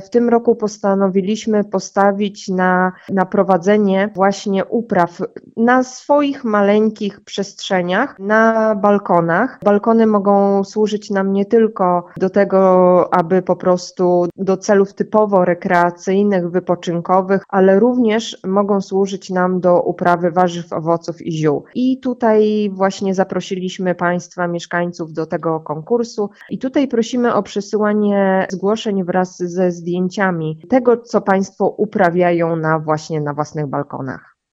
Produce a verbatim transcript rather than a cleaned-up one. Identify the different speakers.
Speaker 1: w tym roku postanowiliśmy postawić na, na prowadzenie właśnie upraw na swoich maleńkich przestrzeniach, na balkonach. Balkony mogą służyć nam nie tylko do tego, aby po prostu do celów typowo rekreacyjnych, wypoczynkowych, ale również mogą służyć nam do uprawy warzyw, owoców i ziół. I tutaj właśnie zaprosiliśmy Państwa, mieszkańców do tego konkursu i tutaj prosimy o przesyłanie zgłoszeń wraz ze zdjęciami tego, co Państwo uprawiają na właśnie na własnych balkonach.